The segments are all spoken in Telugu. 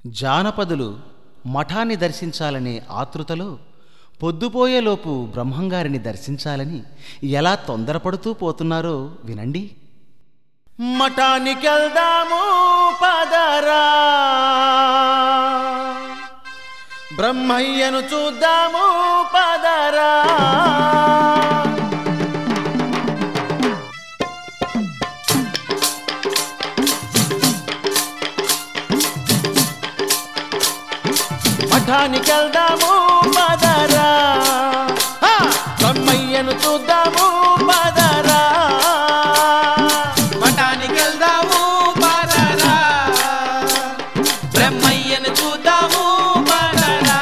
జానపదులు మఠాన్ని దర్శించాలనే ఆతృతలో పొద్దుపోయేలోపు బ్రహ్మంగారిని దర్శించాలని ఎలా తొందరపడుతూ పోతున్నారో వినండి. మఠానికెళ్దాము పదరా, బ్రహ్మయ్యను చూద్దాము పదరా. మఠానికెళ్దాము పదరా, బ్రహ్మయ్యను చూద్దాము పదరా. మఠానికెళ్దాము పదరా, బ్రహ్మయ్యను చూద్దాము పదరా.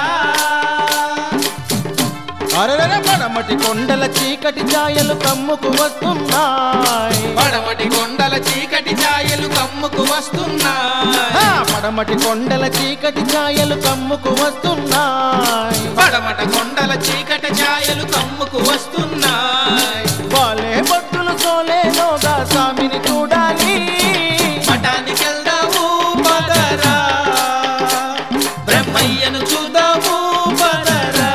అరెరె పడమటి కొండల చీకటి ఛాయలు కమ్ముకు వస్తున్నాయి, పడమటి కొండల చీకటి ఛాయలు కమ్ముకు వస్తున్నాయి, పడమటి కొండల చీకటి ఛాయలు కమ్ముకు వస్తున్నాయి, పడమట కొండల చీకటి ఛాయలు కమ్ముకు వస్తున్నాయి. వాళ్ళే భక్తులు సోలేలోగా స్వామిని చూడాలి. మఠానికెళ్దాము పదరా, బ్రహ్మయ్యను చూద్దాము పదరా.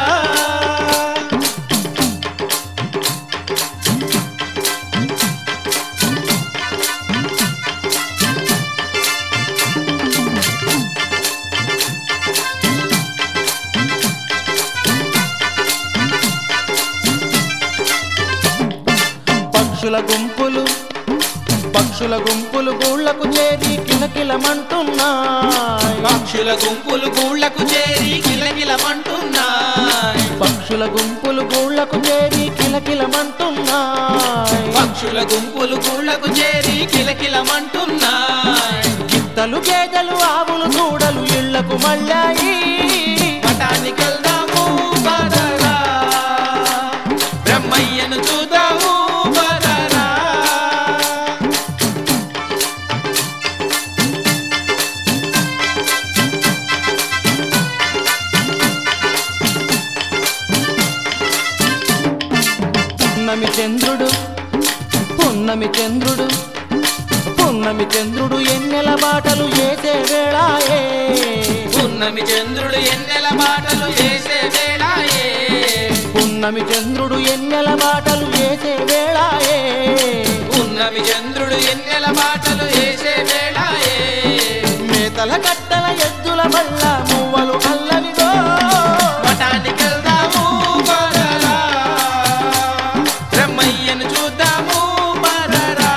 పక్షుల గుంపులు గూళ్ళకు చేరి కిలకిలమంటున్నాయి, పక్షుల గుంపులు గూళ్ళకు చేరి కిలకిలమంటున్నాయి, పక్షుల గుంపులు గూళ్ళకు చేరి కిలకిలమంటున్నాయి, పక్షుల గుంపులు గూళ్ళకు చేరి కిలకిలమంటున్నాయి. గిత్తలు గేదెలు ఆవులు దూడలు ఇళ్లకు మళ్ళాయి. మఠానికెళ్దాము పదరా, బ్రహ్మయ్యను చూద్దాము పదరా. పున్నమి చంద్రుడు ఎన్నెల బాటలు వేసే వేళాయే, పున్నమి చంద్రుడు ఎన్నెల బాటలు వేసే వేళాయే, పున్నమి చంద్రుడు ఎన్నెల బాటలు వేసే వేళాయే, పున్నమి చంద్రుడు ఎన్నెల బాటలు వేసే వేళాయే. మేతల కట్టల ఎద్దుల వల్ల మువ్వలు అల్లవిగో. మఠానికెళ్దాము పదరా, బ్రహ్మయ్యను చూద్దాము పదరా.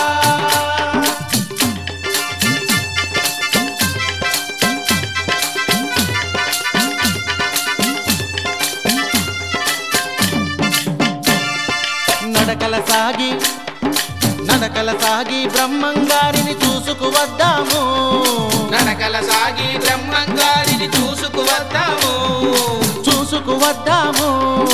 నడకల సాగి బ్రహ్మంగారిని చూసుకువద్దాము, నడకల సాగి బ్రహ్మంగారిని చూసుకువద్దాము, చూసుకువద్దాము.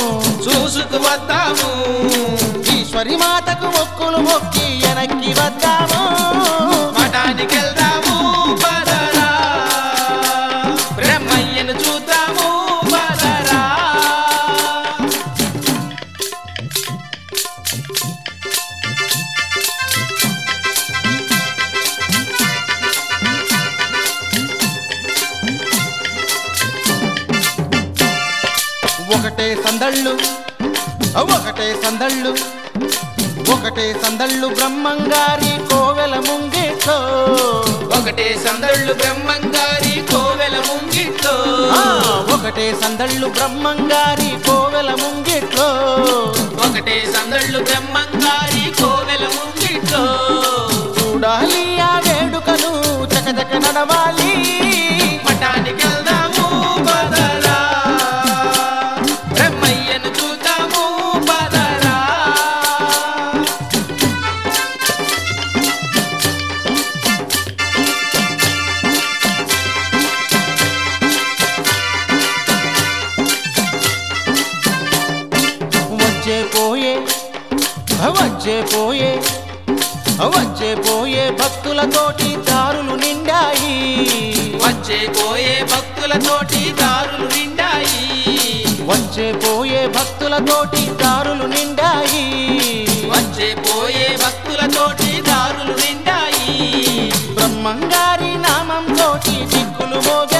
ఈశ్వరి మాతకు మొక్కులు మొక్కి వెనక్కి వద్దాము. మఠానికెళ్దాము పదరా, బ్రహ్మయ్యను చూద్దాము పదరా. ఒకటే సందళ్ళు బ్రహ్మంగారి కోవెల ముంగిట్లో, ఒకటే సందళ్ళు బ్రహ్మంగారి కోవెల ముంగిట్లో, ఒకటే సందళ్ళు బ్రహ్మంగారి కోవెల ముంగిట్లో, ఒకటే సందళ్ళు బ్రహ్మంగారి కోవెల ముంగిట్లో. చూడాలి ఆ వేడుకను చకచక నడవాలి. మఠానికెళ్దాము పదరా, బ్రహ్మయ్యను చూద్దాము పదరా. వచ్చే పోయే భక్తులతోటి దారులు నిండాయి, వచ్చే పోయే భక్తులతోటి దారులు నిండాయి, వచ్చే పోయే భక్తులతోటి దారులు నిండాయి, వచ్చే పోయే భక్తులతోటి దారులు నిండాయి. బ్రహ్మంగారి నామంతోటి దిక్కులు మోగ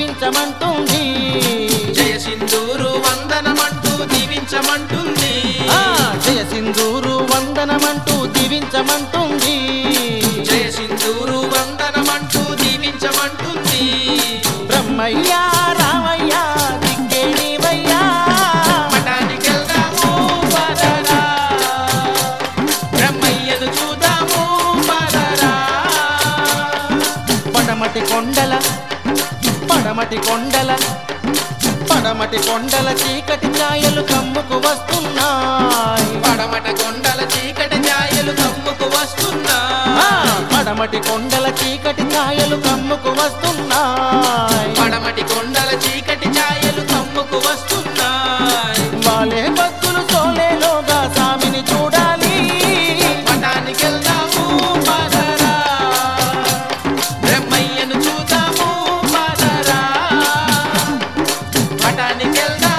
దీవించమంటుంది. జయ సింధూరు వందనమంటూ దీవించమంటుంది. జయ సింధూరు వందనమంటూ దీవించమంటుంది. జయ సింధూరు వందనమంటూ దీవించమంటుంది. బ్రహ్మయ్యా రామయ్యా దిక్కే నీవయ్యా, మఠానికెళ్దాము పదరా, బ్రహ్మయ్యను చూద్దాము పదరా. పడమటి కొండల చీకటి ఛాయలు కమ్ముకు వస్తున్నాయి. పడమట కొండల చీకటి ఛాయలు కమ్ముకు వస్తున్నాయి. పడమటి కొండల చీకటి ఛాయలు కమ్ముకు వస్తున్నాయి. పడమటి కొండల చీకటి ఛాయలు కమ్ముకు వస్తున్నాయి. వాలే భక్తులు సోలేలోగా స్వామిని చూడాలి. మఠానికెళ్దాము పదరా, బ్రహ్మయ్యను చూద్దాము పదరా. మఠానికెళ్దాము